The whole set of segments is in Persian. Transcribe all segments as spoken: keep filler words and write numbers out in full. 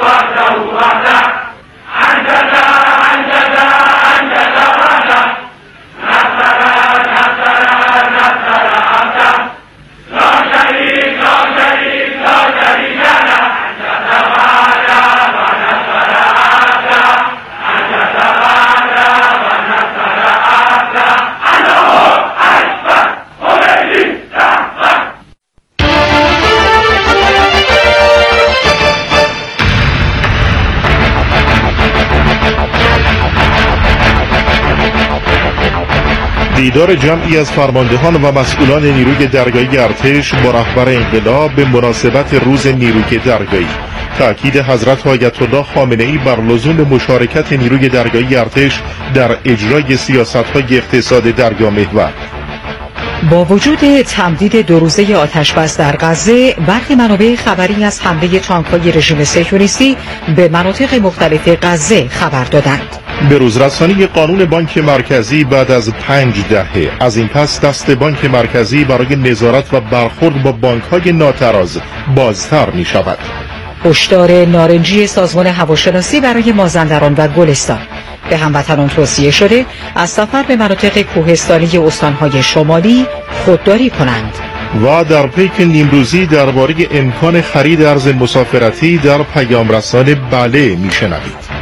دیدار جمعی از فرماندهان و مسئولان نیروی دریایی ارتش با رهبر انقلاب به مناسبت روز نیروی دریایی. تأکید حضرت آیت الله خامنه‌ای بر لزوم مشارکت نیروی دریایی ارتش در اجرای سیاست‌های اقتصاد دریامحور. با وجود تمدید دو روزه آتش‌بس در غزه، برخی منابع خبری از حمله تانک‌های رژیم صهیونیستی به مناطق مختلف غزه خبر دادند. به روزرسانی قانون بانک مرکزی بعد از پنج دهه از این پس دست بانک مرکزی برای نظارت و برخورد با بانک‌های ناتراز بازتر می شود. هشدار نارنجی سازمان هواشناسی برای مازندران و گلستان. به هموطنان توصیه شده از سفر به مناطق کوهستانی استان‌های شمالی خودداری کنند. و در پیک نیمروزی درباره امکان خرید ارز مسافرتی در پیام رسان بله میشنوید.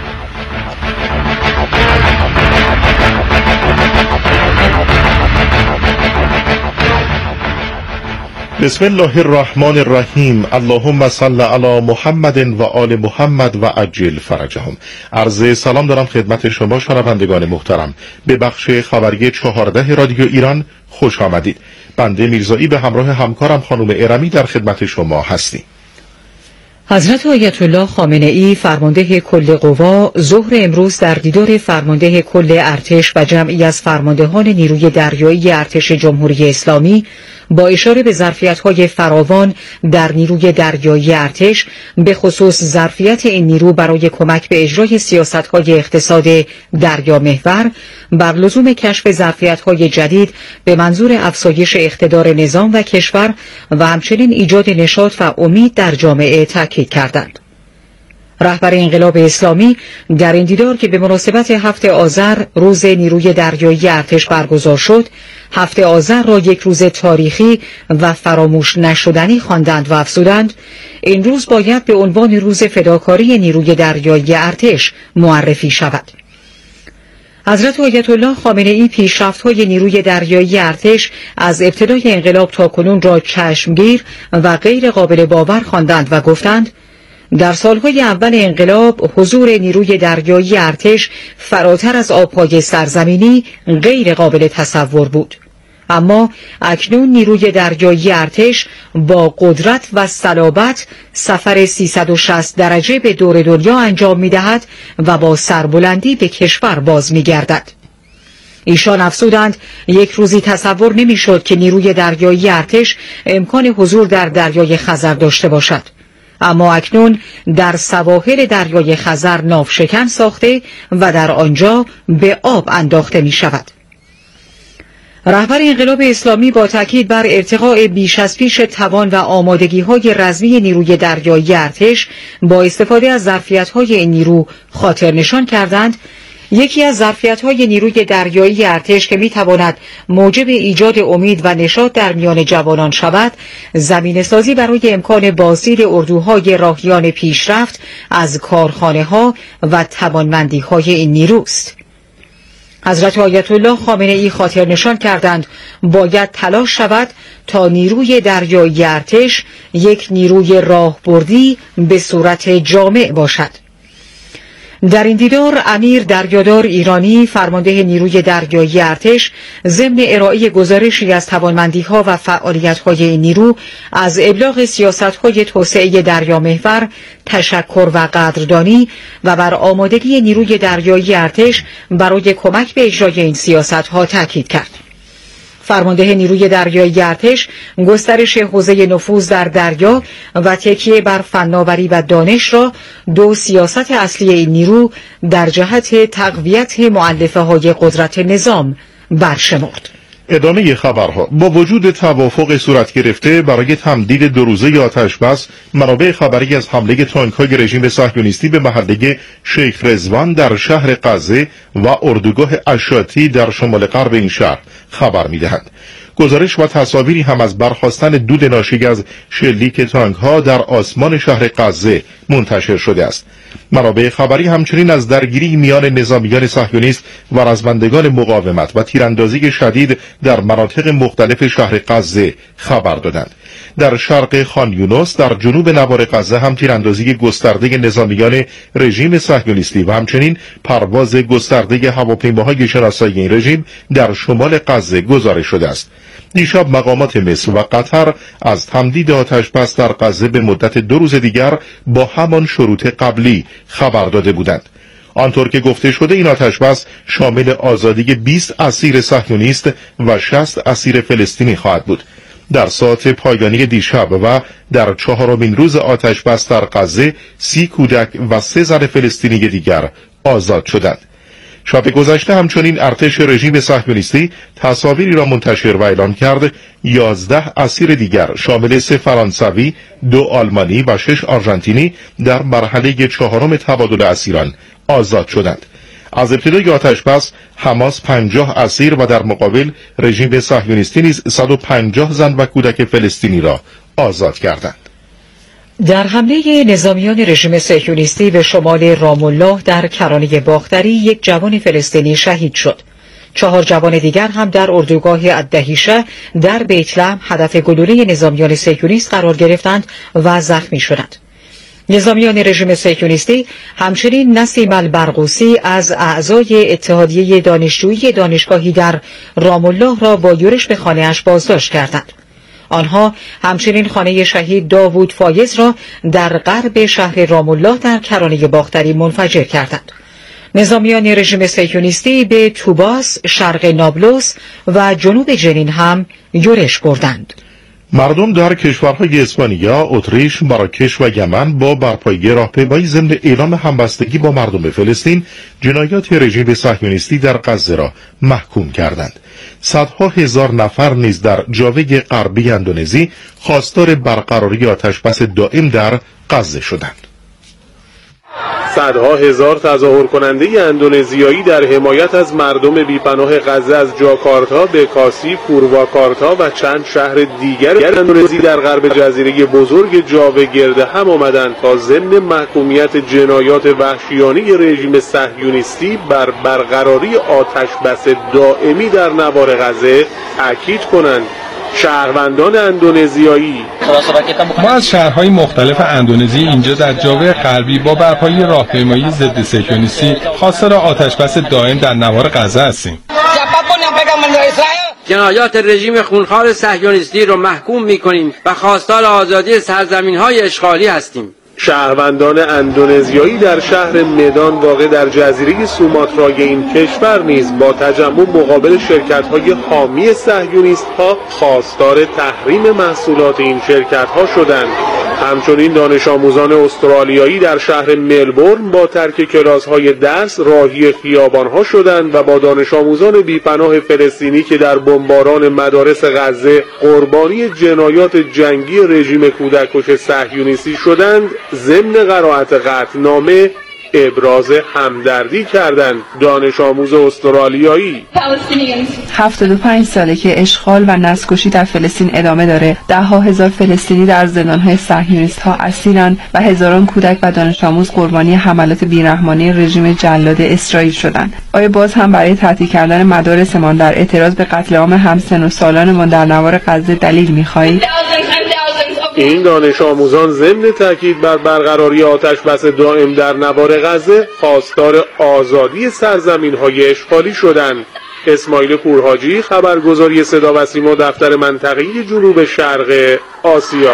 بسم الله الرحمن الرحیم. اللهم صل علی محمد و آل محمد و عجل فرجهم. عرض سلام دارم خدمت شما شنوندگان محترم. به بخش خبری چهارده رادیو ایران خوش آمدید. بنده میرزایی به همراه همکارم خانم ارمی در خدمت شما هستیم. حضرت آیت الله خامنه‌ای فرمانده کل قوا ظهر امروز در دیدار فرمانده کل ارتش و جمعی از فرماندهان نیروی دریایی ارتش جمهوری اسلامی با اشاره به ظرفیت‌های فراوان در نیروی دریایی ارتش، به خصوص ظرفیت این نیرو برای کمک به اجرای سیاست‌های اقتصاد دریامحور، بر لزوم کشف ظرفیت‌های جدید به منظور افزایش اقتدار نظام و کشور و همچنین ایجاد نشاط و امید در جامعه تاکید کردند. رهبر انقلاب اسلامی در این دیدار که به مناسبت هفته آذر روز نیروی دریایی ارتش برگزار شد، هفته آذر را یک روز تاریخی و فراموش نشدنی خواندند و افزودند این روز باید به عنوان روز فداکاری نیروی دریایی ارتش معرفی شود. حضرت آیت الله خامنه‌ای پیشرفت‌های نیروی دریایی ارتش از ابتدای انقلاب تا کنون را چشمگیر و غیر قابل باور خواندند و گفتند در سالهای اول انقلاب حضور نیروی دریایی ارتش فراتر از آبهای سرزمینی غیر قابل تصور بود، اما اکنون نیروی دریایی ارتش با قدرت و صلابت سفر سیصد و شصت درجه به دور دنیا انجام می‌دهد و با سربلندی به کشور باز می‌گردد. ایشان افزودند یک روزی تصور نمی‌شد که نیروی دریایی ارتش امکان حضور در دریای خزر داشته باشد، اما اکنون در سواحل دریای خزر ناوشکن ساخته و در آنجا به آب انداخته می شود. رهبر انقلاب اسلامی با تاکید بر ارتقاء بیش از پیش توان و آمادگی‌های رزمی نیروی دریایی ارتش با استفاده از ظرفیت‌های این نیرو خاطر نشان کردند یکی از ظرفیت‌های نیروی دریایی ارتش که می‌تواند موجب ایجاد امید و نشاط در میان جوانان شود، زمینه‌سازی برای امکان بازدید اردوهای راهیان پیشرفت از کارخانه‌ها و توانمندی‌های این نیروست. حضرت آیت الله خامنه‌ای خاطر نشان کردند باید تلاش شود تا نیروی دریایی ارتش یک نیروی راهبردی به صورت جامع باشد. در این دیدار امیر دریادار ایرانی فرمانده نیروی دریایی ارتش ضمن ارائه گزارشی از توانمندی‌ها و فعالیت‌های این نیرو از ابلاغ سیاست‌های توسعه دریامحور تشکر و قدردانی و بر آمادگی نیروی دریایی ارتش برای کمک به اجرای این سیاست‌ها تاکید کرد. فرمانده نیروی دریایی ارتش گسترش حوزه نفوذ در دریا و تکیه بر فناوری و دانش را دو سیاست اصلی این نیرو در جهت تقویت مؤلفه‌های قدرت نظام برشمرد. ادامه خبرها. با وجود توافق صورت گرفته برای تمدید دو روزه آتش بس، منابع خبری از حمله تانک‌های رژیم صهیونیستی به محله شیخ رضوان در شهر غزه و اردوگاه اشاتی در شمال غرب این شهر خبر می‌دهند. گزارش و تصاویری هم از برخاستن دود ناشی از شلیک تانک‌ها در آسمان شهر غزه منتشر شده است. منابع خبری همچنین از درگیری میان نظامیان صهیونیست و رزمندگان مقاومت و تیراندازی شدید در مناطق مختلف شهر غزه خبر دادند. در شرق خان یونس در جنوب نوار غزه هم تیراندازی گسترده نظامیان رژیم صهیونیستی و همچنین پرواز گسترده هواپیماهای شناسایی این رژیم در شمال غزه گزارش شده است. دیشب مقامات مصر و قطر از تمدید آتش بس در غزه به مدت دو روز دیگر با همان شروط قبلی خبر داده بودند. آنطور که گفته شده این آتش بس شامل آزادی بیست اسیر صهیونیست و شصت اسیر فلسطینی خواهد بود. در ساعت پایانی دیشب و در چهارمین روز آتش بس در غزه سی کودک و سه زن فلسطینی دیگر آزاد شدند. شب گذشته همچنین ارتش رژیم صهیونیستی تصاویری را منتشر و اعلام کرد یازده اسیر دیگر شامل سه فرانسوی، دو آلمانی و شش آرژانتینی در مرحله چهارم تبادل اسیران آزاد شدند. از ابتدای آتش بس حماس پنجاه اسیر و در مقابل رژیم صهیونیستی نیز صد و پنجاه زن و کودک فلسطینی را آزاد کردند. در حمله نظامیان رژیم صهیونیستی به شمال رام الله در کرانه باختری یک جوان فلسطینی شهید شد. چهار جوان دیگر هم در اردوگاه الدهیشه در بیت لحم هدف گلوله نظامیان صهیونیست قرار گرفتند و زخمی شدند. نظامیان رژیم صهیونیستی همچنین نسیم البرغوثی از اعضای اتحادیه دانشجویی دانشگاهی در رام الله را با یورش به خانه‌اش بازداشت کردند. آنها همچنین خانه شهید داوود فایز را در غرب شهر رام الله در کرانه باختری منفجر کردند. نظامیان رژیم صهیونیستی به توباس، شرق نابلس و جنوب جنین هم یورش بردند. مردم در کشورهای اسپانیا، اتریش، مراکش و یمن با برپایی راهپیمایی ضمن اعلام همبستگی با مردم فلسطین جنایات رژیم صهیونیستی در غزه را محکوم کردند. صدها هزار نفر نیز در جاوه غربی اندونزی خواستار برقراری آتشبس دائم در غزه شدند. صدها هزار تظاهر کننده اندونزیایی در حمایت از مردم بیپناه غزه از جاکارتا، بکاسی، پورواکارتا و چند شهر دیگر اندونزی در غرب جزیره بزرگ جاوه گرد هم آمدند تا ضمن محکومیت جنایات وحشیانه رژیم صهیونیستی بر برقراری آتشبس دائمی در نوار غزه تاکید کنند. شهروندان اندونزیایی ما از شهرهای مختلف اندونزی اینجا در جاوه غربی با برپایی راهپیمایی ضد صهیونیستی خواستار آتشبس دائم در نوار غزه هستیم. جنایات رژیم خونخوار صهیونیستی را محکوم می‌کنیم و خواستار آزادی سرزمین‌های اشغالی هستیم. شهروندان اندونزیایی در شهر مدان واقع در جزیره سوماترای این کشور نیز با تجمع مقابل شرکت‌های حامی صهیونیست‌ها خواستار تحریم محصولات این شرکت‌ها شدند. همچنین دانش آموزان استرالیایی در شهر ملبورن با ترک کلاس‌های درس راهی خیابان‌ها شدند و با دانش آموزان بیپناه فلسطینی که در بمباران مدارس غزه قربانی جنایات جنگی رژیم کودککش صهیونیستی شدند ضمن قرائت قطعنامه ابراز همدردی کردند. دانش آموز استرالیایی هفتاد و پنج ساله که اشغال و نسل‌کشی در فلسطین ادامه داره. ده ها هزار فلسطینی در زندان‌های صهیونیست‌ها اسیرن و هزاران کودک و دانش آموز قربانی حملات بی‌رحمانه رژیم جلاد اسرائیل شدند. آیا باز هم برای تعطیل کردن مدارسمان در اعتراض به قتل عام همسن و سالانمان در نوار غزه دلیل می‌خواهید؟ این دانش آموزان ضمن تاکید بر برقراری آتشبس دائم در نوار غزه خواستار آزادی سرزمین‌های اشغالی شدند. اسماعیل پورحاجی، خبرگزاری صدا و سیما، دفتر منطقه‌ای جنوب شرق آسیا.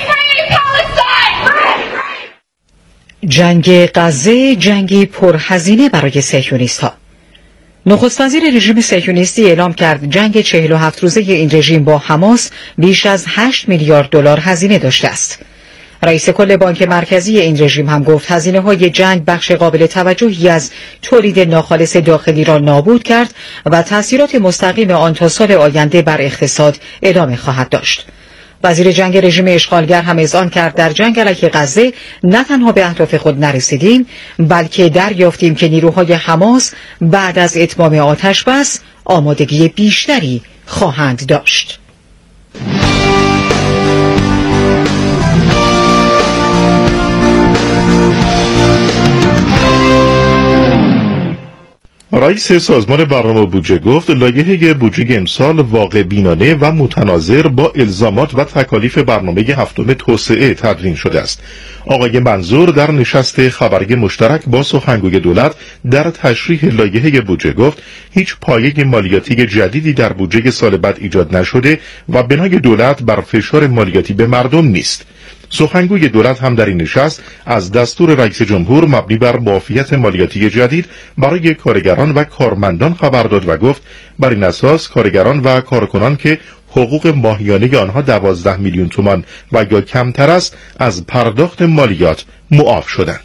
جنگ غزه جنگی پرهزینه برای صهیونیست‌ها. نخست وزیر رژیم صهیونیستی اعلام کرد جنگ چهل و هفت روزه این رژیم با حماس بیش از هشت میلیارد دلار هزینه داشته است. رئیس کل بانک مرکزی این رژیم هم گفت هزینه‌های جنگ بخش قابل توجهی از تولید ناخالص داخلی را نابود کرد و تأثیرات مستقیم آن تا سال آینده بر اقتصاد ادامه خواهد داشت. وزیر جنگ رژیم اشغالگر هم اذعان کرد در جنگ علیه غزه نه تنها به اهداف خود نرسیدیم بلکه دریافتیم که نیروهای حماس بعد از اتمام آتش بس آمادگی بیشتری خواهند داشت. رئیس سازمان برنامه و بودجه گفت لایحه بودجه امسال واقع بینانه و متناظر با الزامات و تکالیف برنامه هفتم توسعه تدوین شده است. آقای منظور در نشست خبری مشترک با سخنگوی دولت در تشریح لایحه بودجه گفت هیچ پایه مالیاتی جدیدی در بودجه سال بعد ایجاد نشده و بنای دولت بر فشار مالیاتی به مردم نیست. سخنگوی دولت هم در این نشست از دستور رئیس جمهور مبنی بر معافیت مالیاتی جدید برای کارگران و کارمندان خبر داد و گفت بر این اساس کارگران و کارکنان که حقوق ماهیانه آنها دوازده میلیون تومان و یا کمتر است از پرداخت مالیات معاف شدند.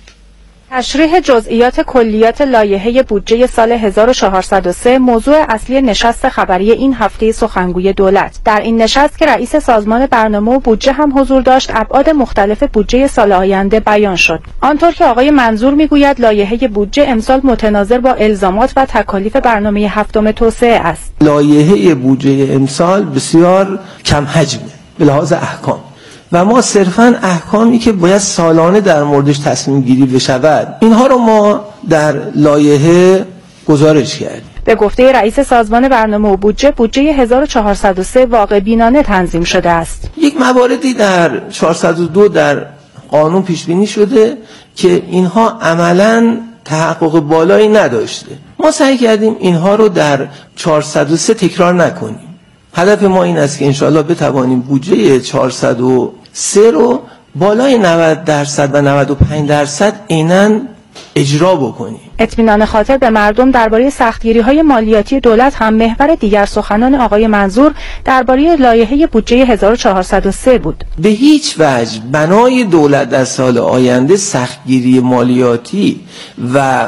تشریح جزئیات کلیات لایحه بودجه سال هزار و چهارصد و سه موضوع اصلی نشست خبری این هفته سخنگوی دولت. در این نشست که رئیس سازمان برنامه و بودجه هم حضور داشت، ابعاد مختلف بودجه سال آینده بیان شد. آنطور که آقای منظور میگوید لایحه بودجه امسال متناظر با الزامات و تکالیف برنامه هفتم توسعه است. لایحه بودجه امسال بسیار کم حجمه به لحاظ احکام و ما صرفاً احکامی که باید سالانه در موردش تصمیم گیری بشود اینها رو ما در لایحه گزارش کردیم. به گفته رئیس سازمان برنامه و بودجه، بودجه هزار و چهارصد و سه واقع بینانه تنظیم شده است. یک مواردی در چهارصد و دو در قانون پیش بینی شده که اینها عملاً تحقق بالایی نداشته. ما سعی کردیم اینها رو در چهارصد و سه تکرار نکنیم. هدف ما این است که انشاءالله بتوانیم بودجه چهارصد و سه رو بالای نود درصد و نود و پنج درصد عیناً اجرا بکنیم. اطمینان خاطر به مردم درباره سختگیری‌های مالیاتی دولت هم محور دیگر سخنان آقای منظور درباره لایحه بودجه هزار و چهارصد و سه بود. به هیچ وجه بنای دولت در سال آینده سختگیری مالیاتی و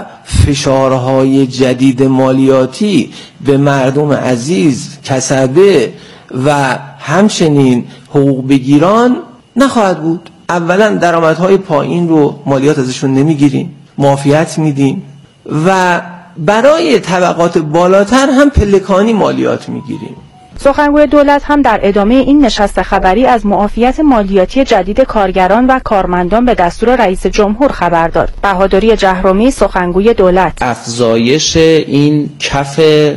فشارهای جدید مالیاتی به مردم عزیز، کسبه و همچنین حقوق بگیران نخواهد بود. اولا درآمدهای پایین رو مالیات ازشون نمیگیریم، معافیت میدیم و برای طبقات بالاتر هم پلکانی مالیات میگیریم. سخنگوی دولت هم در ادامه این نشست خبری از معافیت مالیاتی جدید کارگران و کارمندان به دستور رئیس جمهور خبر داد. بهادری جهرومی، سخنگوی دولت: افزایش این کف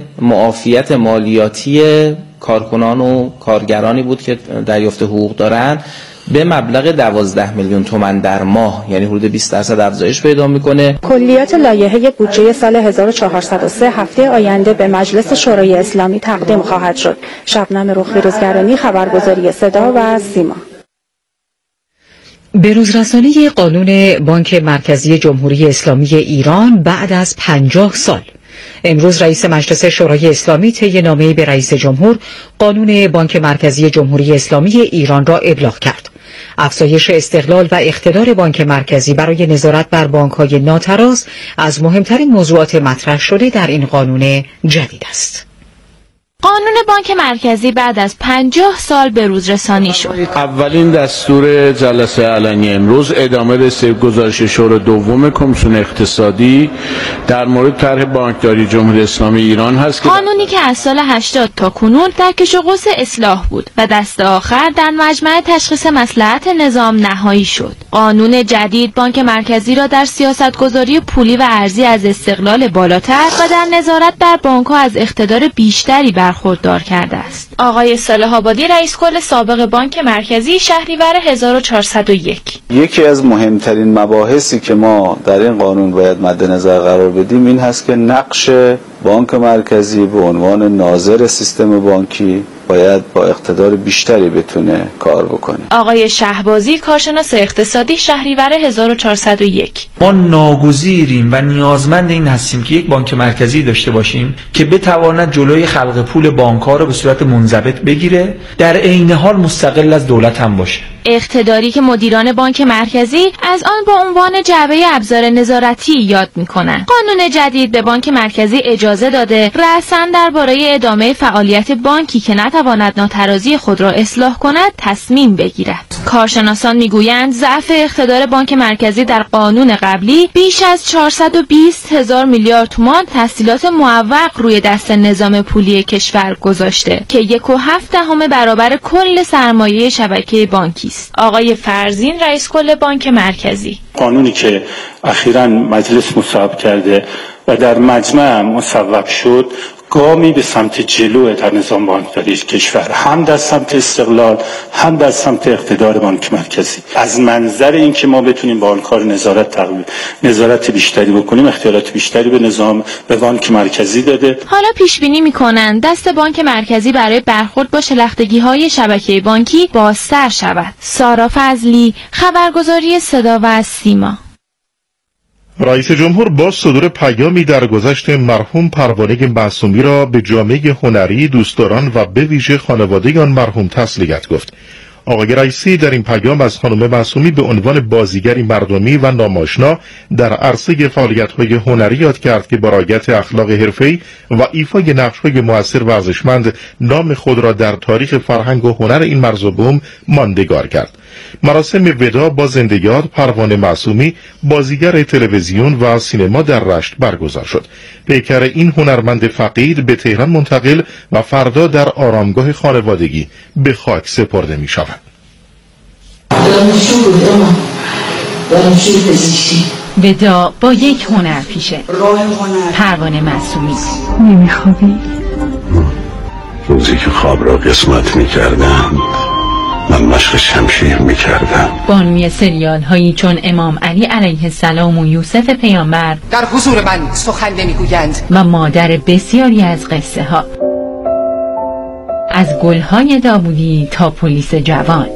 معافیت مالیاتی کارکنان و کارگرانی بود که دریافت حقوق دارن به مبلغ دوازده میلیون تومان در ماه، یعنی حدود بیست درصد افزایش پیدا میکنه. کلیات لایحه بودجه سال هزار و چهارصد و سه هفته آینده به مجلس شورای اسلامی تقدیم خواهد شد. شبنم رخفیروزگرانی، خبرگزاری صدا و سیما. بروزرسانی قانون بانک مرکزی جمهوری اسلامی ایران بعد از پنجاه سال. امروز رئیس مجلس شورای اسلامی طی نامه‌ای به رئیس جمهور قانون بانک مرکزی جمهوری اسلامی ایران را ابلاغ کرد. افزایش استقلال و اقتدار بانک مرکزی برای نظارت بر بانک‌های ناتراز از مهمترین موضوعات مطرح شده در این قانون جدید است. قانون بانک مرکزی بعد از پنجاه سال به روز رسانی شد. اولین دستور جلسه علنی امروز ادامه رسید گزارش شورای دوم کمیسیون اقتصادی در مورد طرح بانکداری جمهوری اسلامی ایران هست که قانونی که از سال هشتاد تا کنون در کش و قوس اصلاح بود و دست آخر در مجمع تشخیص مصلحت نظام نهایی شد. قانون جدید بانک مرکزی را در سیاستگذاری پولی و ارزی از استقلال بالاتر و در نظارت بر بانک‌ها از اقتدار بیشتری برخوردار کرده است. آقای صالح آبادی، رئیس کل سابق بانک مرکزی، شهریور هزار و چهارصد و یک: یکی از مهمترین مباحثی که ما در این قانون باید مد نظر قرار بدیم این هست که نقش بانک مرکزی به عنوان ناظر سیستم بانکی باید با اقتدار بیشتری بتونه کار بکنه. آقای شهبازی، کارشناس اقتصادی، شهریور هزار و چهارصد و یک: ما ناگزیریم و نیازمند این هستیم که یک بانک مرکزی داشته باشیم که بتواند جلوی خلق پول بانک‌ها را به صورت منضبط بگیره، در عین حال مستقل از دولت هم باشه. اقتداری که مدیران بانک مرکزی از آن با عنوان جعبه ابزار نظارتی یاد می‌کنند. قانون جدید به بانک مرکزی اجازه داده رأساً درباره ادامه فعالیت بانکی که نتواند ناترازی خود را اصلاح کند تصمیم بگیرد. کارشناسان میگویند ضعف اقتدار بانک مرکزی در قانون قبلی بیش از چهارصد و بیست هزار میلیارد تومان تسهیلات معوق روی دست نظام پولی کشور گذاشته که یک و هفت دهم برابر کل سرمایه شبکه بانکی است. آقای فرزین رئیس کل بانک مرکزی: قانونی که اخیراً مجلس مصوب کرده و در مجمع مصوب شد گامی به سمت جلو در نظام بانکداری کشور، هم در سمت استقلال هم در سمت اقتدار بانک مرکزی. از منظر اینکه ما بتونیم با آنکار نظارت تقویت نظارت بیشتری بکنیم، اختیارات بیشتری به نظام به بانک مرکزی داده. حالا پیش بینی می‌کنند دست بانک مرکزی برای برخورد با شلختگی‌های شبکه بانکی بازتر شود. سارا فضلی، خبرگزاری صدا و سیما. رئیس جمهور با صدور پیامی در گذشت مرحوم پروانه معصومی را به جامعه هنری، دوستداران و به ویژه خانواده آن مرحوم تسلیت گفت. آقای رئیسی در این پیام از خانم معصومی به عنوان بازیگری مردمی و ناماشنا در عرصه فعالیت‌های هنری یاد کرد که با رعایت اخلاق حرفه‌ای و ایفای نقش‌های مؤثر و ارزشمند نام خود را در تاریخ فرهنگ و هنر این مرز و بوم ماندگار کرد. مراسم وداع با زنده یاد پروانه معصومی، بازیگر تلویزیون و سینما در رشت برگزار شد. پیکر این هنرمند فقید به تهران منتقل و فردا در آرامگاه خانوادگی به خاک سپرده می شود. وداع با یک هنرپیشه، پروانه معصومی. نمیخوابی؟ روزی که خواب را قسمت می کردم من مشق شمشیر می کردم. بانوی سریال هایی چون امام علی علیه السلام و یوسف پیامبر در حضور من سخن نمی گویند و مادر بسیاری از قصه ها، از گلهای داوودی تا پلیس جوان.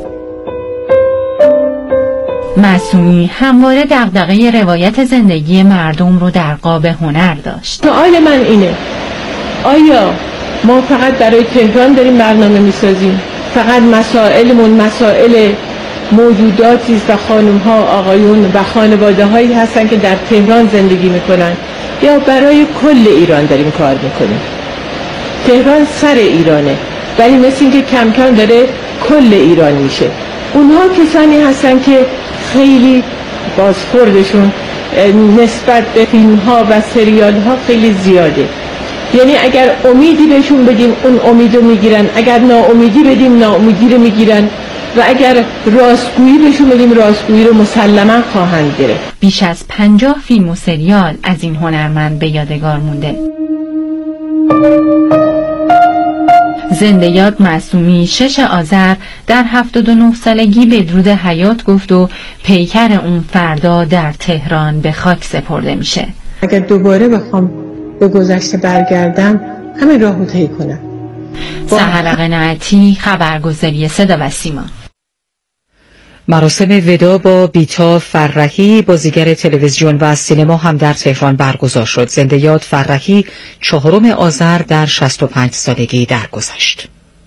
معصومی همواره دغدغه روایت زندگی مردم رو در قاب هنر داشت. سوال من اینه، آیا ما فقط برای تهران داریم برنامه میسازیم؟ فقط مسائلمون مسائل موجوداتی است و خانم‌ها، آقایون و خانواده‌هایی هستن که در تهران زندگی میکنن، یا برای کل ایران داریم کار میکنیم؟ تهران سر ایرانه، ولی مثل اینکه کم کم داره کل ایران میشه. اونها کسانی هستن که خیلی بازخوردشون نسبت به فیلم‌ها و سریال‌ها خیلی زیاده. یعنی اگر امیدی بهشون بدیم اون امیدو میگیرن، اگر ناامیدی بدیم ناامیدی رو میگیرن، و اگر راستگویی بهشون بدیم راستگویی رو مسلما خواهند گرفت. بیش از پنجاه فیلم و سریال از این هنرمند به یادگار مونده. زنده یاد معصومی شش آذر در هفتاد و نه سالگی بدرود حیات گفت و پیکر اون فردا در تهران به خاک سپرده میشه. اگر دوباره بخوام به گذشته برگردم همه راهو طی کنم. سحر قناعتی، خبرگزاری صدا و سیما. مراسم وداع با بیتا فرحی، بازیگر تلویزیون و سینما هم در تهران برگزار شد. زنده یاد فرحی چهارم آذر در شصت و پنج سالگی درگذشت.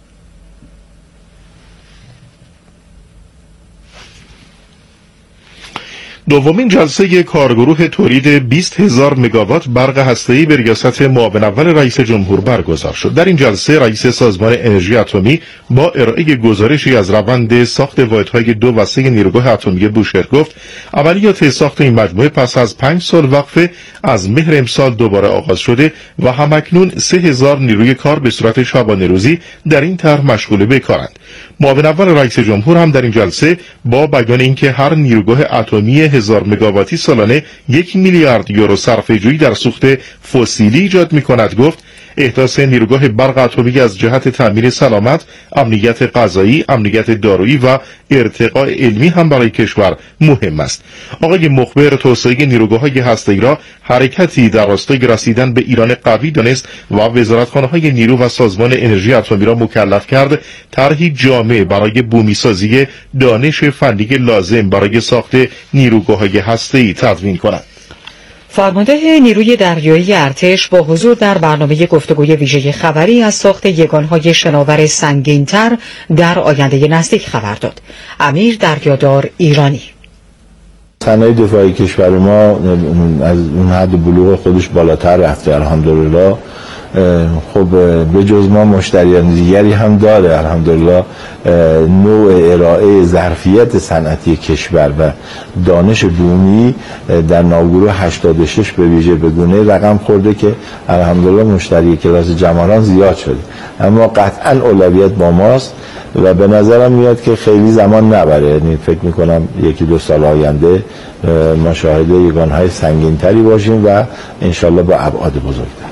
دومین جلسه کارگروه تولید بیست هزار مگاوات برق هسته‌ای به ریاست معاون اول رئیس جمهور برگزار شد. در این جلسه رئیس سازمان انرژی اتمی با ارائه گزارشی از روند ساخت واحدهای دو و سه نیروگاه اتمی بوشهر گفت عملیات ساخت این مجموعه پس از پنج سال وقفه از مهر امسال دوباره آغاز شده و همکنون سه هزار نیروی کار به صورت شبانه روزی در این طرح مشغول به کارند. معاون اول رئیس جمهور هم در این جلسه با بیان اینکه هر نیروگاه اتمی هزار مگاواتی سالانه یک میلیارد یورو صرفه‌جویی در سوخت فسیلی ایجاد می‌کند گفت احداث نیروگاه برق اتمی از جهت تامین سلامت، امنیت غذایی، امنیت دارویی و ارتقاء علمی هم برای کشور مهم است. آقای مخبر توسعه نیروگاه‌های هسته‌ای را حرکتی در راستای رسیدن به ایران قوی دانست و وزارتخانه‌های نیرو و سازمان انرژی اتمی را مکلف کرد طرحی جامع برای بومی‌سازی دانش فنی لازم برای ساخت نیروگاه‌های هسته‌ای تدوین کند. فرمانده نیروی دریایی ارتش با حضور در برنامه گفتگوی ویژه خبری از ساخت یگانهای شناور سنگین‌تر در آینده نزدیک خبر داد. امیر دریادار ایرانی: صنایع دفاعی کشور ما از اون حد بلوغ خودش بالاتر رفته الحمدلله. خب به جز ما مشتریان دیگری هم داره الحمدلله. نوع ارائه ظرفیت صنعتی کشور و دانش بومی در ناوگروه هشتاد و شش به ویژه به گونه رقم خورده که الحمدلله مشتری کلاس جمالان زیاد شده، اما قطعا اولویت با ماست و به نظرم میاد که خیلی زمان نبره. یعنی فکر میکنم یکی دو سال آینده ما شاهد یگانهای سنگین‌تری باشیم و انشالله با ابعاد بزرگتر.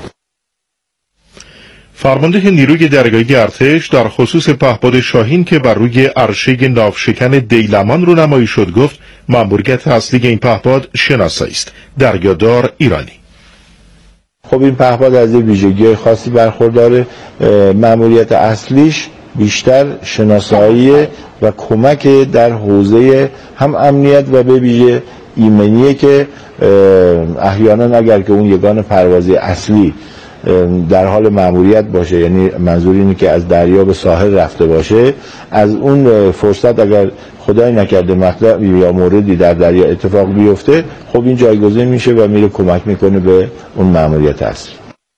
فرمانده نیروی دریایی ارتش در خصوص پهپاد شاهین که بر روی عرشه ناوشکن دیلمان رونمایی شد گفت مأموریت اصلی این پهپاد شناسایی است. دریادار ایرانی: خب این پهپاد از ویژگی خاصی برخورداره. مأموریت اصلیش بیشتر شناسایی و کمک در حوزه هم امنیت و به ویژه ایمنیه که احیانا اگر که اون یگان پروازی اصلی در حال مأموریت باشه، یعنی منظور اینه که از دریا به ساحل رفته باشه، از اون فرصت اگر خدای نکرده مطلبی یا موردی در دریا اتفاق بیفته، خب این جایگزین میشه و میره کمک میکنه به اون مأموریت اصلی.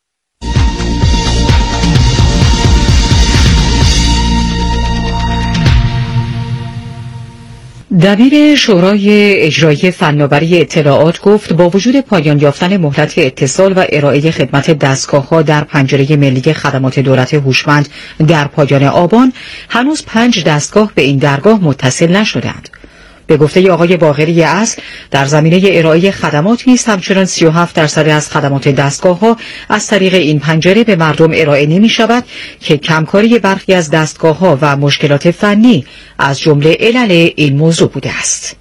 دبیر شورای اجرایی فناوری اطلاعات گفت با وجود پایان یافتن مهلت اتصال و ارائه خدمت دستگاه‌ها در پنجره ملی خدمات دولت هوشمند در پایان آبان، هنوز پنج دستگاه به این درگاه متصل نشدند. به گفته آقای باقری اصل، در زمینه ارائه خدمات نیز همچنان سی و هفت درصد از خدمات دستگاه‌ها از طریق این پنجره به مردم ارائه نمی شود که کمکاری برخی از دستگاه‌ها و مشکلات فنی از جمله علل این موضوع بوده است.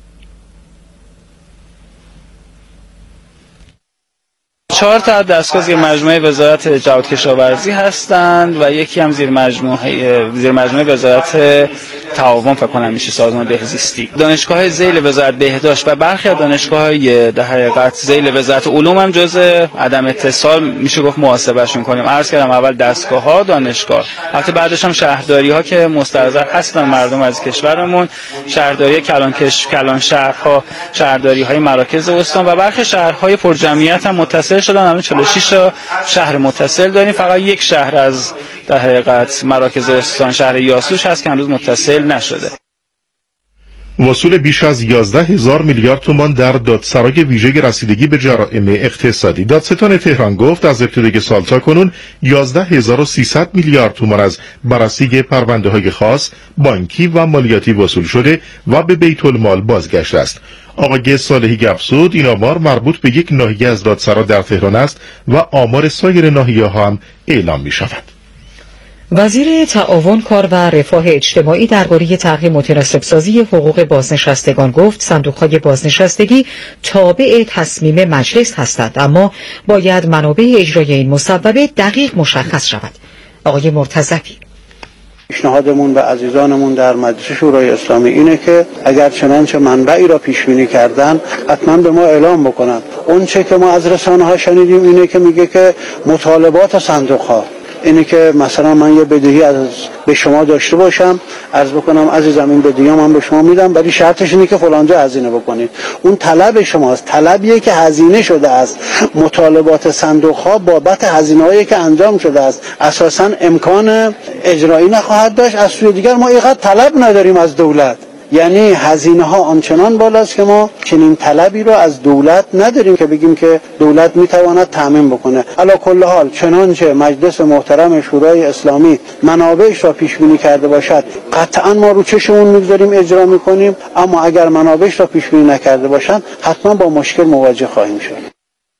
چهار تا دستگاه زیر مجموعه وزارت جهاد کشاورزی هستند و یکی هم زیر مجموعه زیر مجموعه وزارت تعاون فکر کنم میشه سازمان بهزیستی. دانشگاه ذیل وزارت بهداشت و برخی از دانشگاه‌های در حقیقت ذیل وزارت علوم هم جزء عدم اتصال میشه گفت محاسبهشون کنیم. عرض کردم اول دستگاه‌ها، دانشگاه، البته بعدش هم شهرداری‌ها که مستحضر هستن مردم از کشورمون، شهرداری کلانکش، کلان شهرها، شهرداری‌های مراکز استان و برخی شهرهای پرجمعیت هم متصل شدن. همین چهل و شش شهر متصل داریم، فقط یک شهر از در حقیقت مراکز استان شهر یاسوش هست که هنوز متصل نشده. وصول بیش از یازده هزار میلیارد تومان در دادسرای ویژه رسیدگی به جرائم اقتصادی. دادستان تهران گفت از ابتدای سال تا کنون یازده هزار و سیصد میلیارد تومان از بررسی پرونده‌های خاص، بانکی و مالیاتی وصول شده و به بیت المال بازگشته است. آقای صالحی افزود این آمار مربوط به یک ناحیه از دادسرا در تهران است و آمار سایر ناحیه‌ها هم اعلام می شود. وزیر تعاون، کار و رفاه اجتماعی درباره طرح متناسب‌سازی حقوق بازنشستگان گفت صندوق‌های بازنشستگی تابع تصمیم مجلس هستند، اما باید منابع اجرای این مصوبه دقیق مشخص شود. آقای مرتضوی: پیشنهادمون به عزیزانمون در مجلس شورای اسلامی اینه که اگر چنانچه منبعی را پیش بینی کردن حتما به ما اعلام بکنن. اون چه که ما از رسانه‌ها شنیدیم اینه که میگه که مطالبات صندوق‌ها اینه که مثلا من یه بدهی از به شما داشته باشم، عرض بکنم عزیزم این بدهی من به شما میدم، ولی شرطش اینه که فلانجا هزینه بکنید. اون طلب شماست، طلبیه که هزینه شده است. مطالبات صندوق‌ها بابت هزینه‌هایی که انجام شده است اساساً امکان اجرایی نخواهد داشت. از سوی دیگر ما اینقدر طلب نداریم از دولت، یعنی هزینه ها آنچنان بالاست که ما چنین طلبی رو از دولت نداریم که بگیم که دولت میتواند تامین بکنه. علی کل حال چنانچه مجلس محترم شورای اسلامی منابعش را پیش بینی کرده باشد قطعا ما رو چشمون میگذاریم اجرا میکنیم، اما اگر منابعش را پیش بینی نکرده باشند حتما با مشکل مواجه خواهیم شد.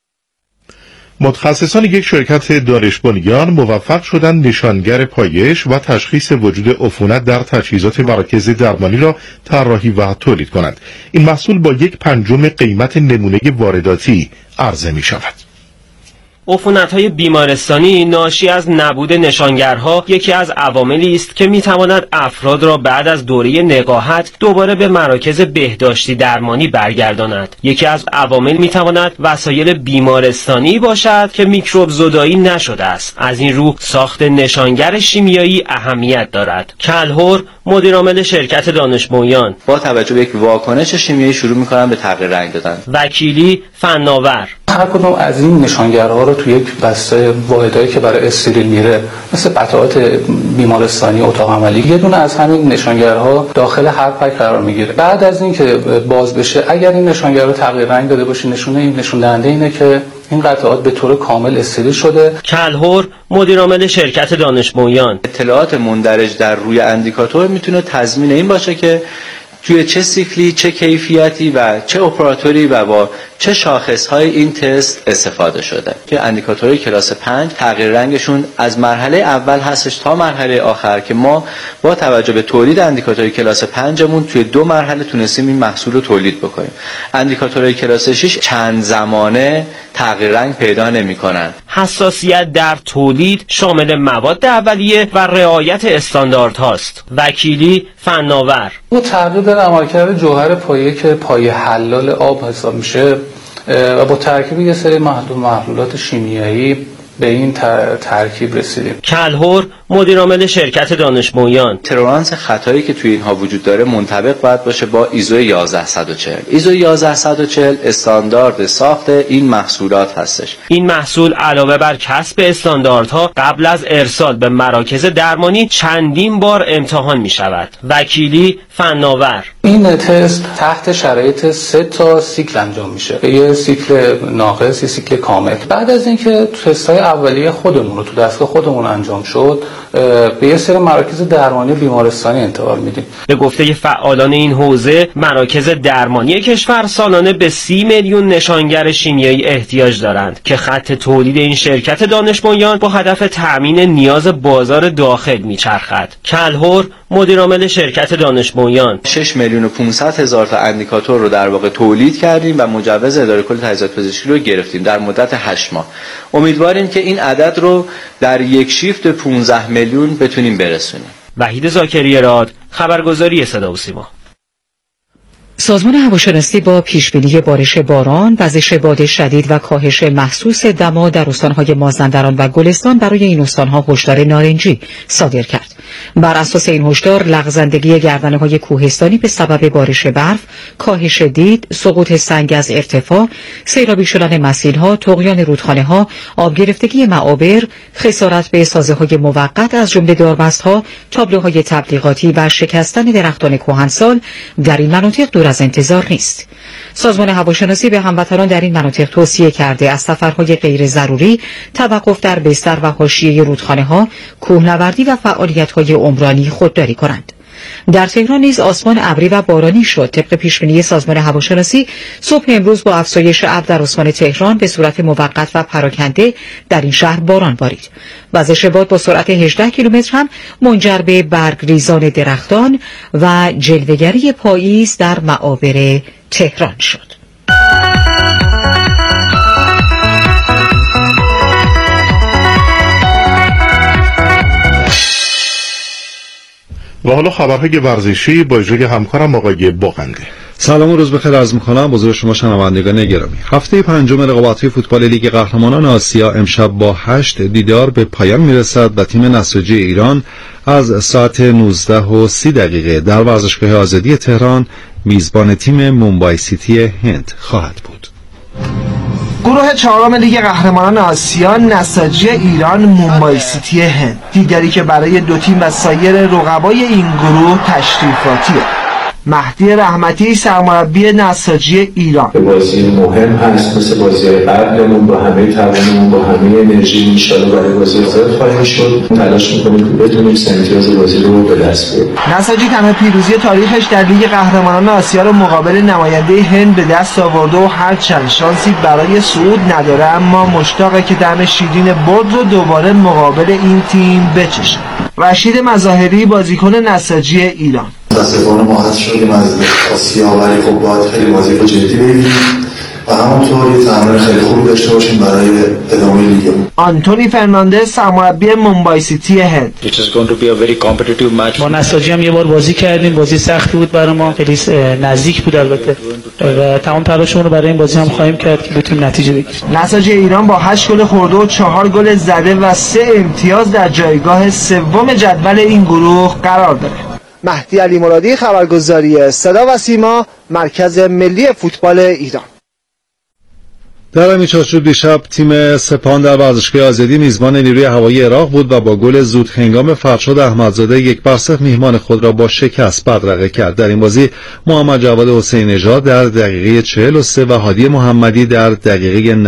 متخصصان یک شرکت دانش بنیان موفق شدند نشانگر پایش و تشخیص وجود عفونت در تجهیزات مراکز درمانی را طراحی و تولید کنند. این محصول با یک پنجم قیمت نمونه وارداتی عرضه می شود. عفونت‌های بیمارستانی ناشی از نبود نشانگرها یکی از عواملی است که می‌تواند افراد را بعد از دوره نقاهت دوباره به مراکز بهداشتی درمانی برگرداند. یکی از عوامل می‌تواند وسایل بیمارستانی باشد که میکروب زدایی نشده است. از این رو ساخت نشانگر شیمیایی اهمیت دارد. کلهر، مدیر عامل شرکت دانش بنیان: با توجه به یک واکنش شیمیایی شروع می‌کنن به تغییر رنگ دادن. وکیلی، فناور: هر کدوم از این نشانگرها رو توی یک بسته واحدایی که برای استریل میره، مثل قطعات بیمارستانی، اتاق عملی، یه دونه از همین نشانگرها داخل هر پک قرار میگیره. بعد از این که باز بشه، اگر این نشانگرها تغییر رنگ داده باشه، نشونه این نشون دهنده اینه که این قطعات به طور کامل استریل شده. کلهر، مدیر عامل شرکت دانش بنیان: اطلاعات مندرج در روی اندیکاتور میتونه تضمین این باشه که توی چه سیکلی، چه کیفیتی و چه اپراتوری و با چه شاخصهای این تست استفاده شده. که اندیکاتورهای کلاس پنج تغییر رنگشون از مرحله اول هستش تا مرحله آخر که ما با توجه به تولید اندیکاتورهای کلاس پنجمون توی دو مرحله تونستیم این محصول رو تولید بکنیم. اندیکاتورهای کلاس شش چند زمانه تغییر رنگ پیدا نمی‌کنن. حساسیت در تولید شامل مواد اولیه و رعایت استانداردهاست. وکیلی، فناور: با تغییر در عملکرد جوهر پایه که پایه حلال آب حساب میشه و با ترکیب یه سری محلولات شیمیایی به این ترکیب رسیدیم. کلهر، مدیر عامل شرکت دانش بنیان: تولرانس خطایی که توی اینها وجود داره منطبق باید باشه با ایزو یازده صد و چهل. ایزو یازده صد و چهل استاندارد ساخت این محصولات هستش. این محصول علاوه بر کسب استانداردها قبل از ارسال به مراکز درمانی چندین بار امتحان می شود. وکیلی، فناور: این تست تحت شرایط سه تا سیکل انجام میشه. یه سیکل ناقص، یه سیکل کامل. بعد از اینکه تست‌های اولیه خودمون رو تو دستگاه خودمون انجام شد، به یه سری مراکز درمانی بیمارستانی انتقال میدیم. به گفته فعالان این حوزه، مراکز درمانی کشور سالانه به سی میلیون نشانگر شیمیایی احتیاج دارند که خط تولید این شرکت دانش بنیان با هدف تأمین نیاز بازار داخل میچرخد. کلهر، مدیر عامل شرکت دانش بنیان: شش میلیون و پانصد هزار تا اندیکاتور رو در واقع تولید کردیم و مجوز اداره کل تجهیزات پزشکی رو گرفتیم در مدت هشت ماه. امیدواریم که این عدد رو در یک شیفت پانزده میلیون بتونیم برسونیم. وحید زاکری راد، خبرگزاری صدا و سیما. سازمان هواشناسی با پیشبینی بارش باران، وزش باد شدید و کاهش محسوس دما در استان‌های مازندران و گلستان برای این استان‌ها هشدار نارنجی صادر کرد. بر اساس این هشدار، لغزندگی گردنه‌های کوهستانی به سبب بارش برف، کاهش دید، سقوط سنگ از ارتفاع، سیلابی شدن مسیرها، طغیان رودخانه‌ها، آب گرفتگی معابر، خسارت به سازه‌های موقت از جمله داربست‌ها، تابلوهای تبلیغاتی و شکستن درختان کهنسال در این مناطق دور از انتظار نیست. سازمان هواشناسی به هموطنان در این مناطق توصیه کرده از سفرهای غیر ضروری، توقف در بستر و حاشیه رودخانه‌ها، کوهنوردی و فعالیت‌های عمرانی خودداری کنند. در تهران نیز آسمان ابری و بارانی شد. طبق پیشبینی سازمان هواشناسی، صبح امروز با افزایش ابر در استان تهران به صورت موقت و پراکنده در این شهر باران بارید. وزش باد با سرعت هجده کیلومتر هم منجر به برگریزان درختان و جلوه‌گری پاییز در معابر تهران شد. و حالا خبرهای ورزشی با اجرای همکارم آقای باقنده. سلام و روز بخیر عرض می‌کنم حضور شما شنوندگان گرامی. هفته پنجم رقابت‌های فوتبال لیگ قهرمانان آسیا امشب با هشت دیدار به پایان میرسد و تیم نساجی ایران از ساعت نوزده و سی دقیقه در ورزشگاه آزادی تهران میزبان تیم مومبای سیتی هند خواهد بود. گروه چهارم لیگ قهرمانان آسیا نساجی ایران مومبای سیتی هند، دیداری که برای دو تیم و سایر رقبای این گروه تشریفاتیه. مهدی رحمتی سرمربی نساجی ایران: بازی مهم هست، مثل بازی قبلمون با همه توانمون با همه انرژی انشالله برای بازی خود خواهیم شد. تلاش میکنیم که بتونیم امتیاز بازی رو به دست بیاریم. نساجی تنها پیروزی تاریخش در لیگ قهرمانان آسیا رو مقابل نماینده هند به دست آورده و هرچند شانسی برای صعود نداره، اما مشتاقه که طعم شیرین برد رو دوباره مقابل این تیم بچشه. رشید مظاهری بازیکن نساجی ایران: متاسفانه ما حذف شدیم از آسیا، ولی خب باید خیلی بازی رو جدی بگیریم. و همونطور یه تمرین خیلی خوب داشته باشیم برای ادامه لیگمون. آنتونی فرناندز سرمربی مومبای سیتی هند. It is going to be a very competitive match. با نساجی هم یه بار بازی کردیم، بازی سختی بود برای ما، خیلی نزدیک بود البته و تمام تلاشمون رو برای این بازی هم خواهیم کرد که بتونیم نتیجه بگیریم. نساجی ایران با هشت گل خورده و چهار گل زده و سه امتیاز در جایگاه سوم جدول این گروه قرار داره. مهدی علی مرادی، خبرگزاری صدا و سیما، مرکز ملی فوتبال ایران. در همین چارچوب دیشب تیم سپاهان در ورزشگاه آزادی میزبان نیروی هوایی عراق بود و با گل زود هنگام فرشاد احمدزاده یک بر صفر میهمان خود را با شکست بدرقه کرد. در این بازی محمد جواد حسین نژاد در دقیقه چهل و سه و هادی محمدی در دقیقه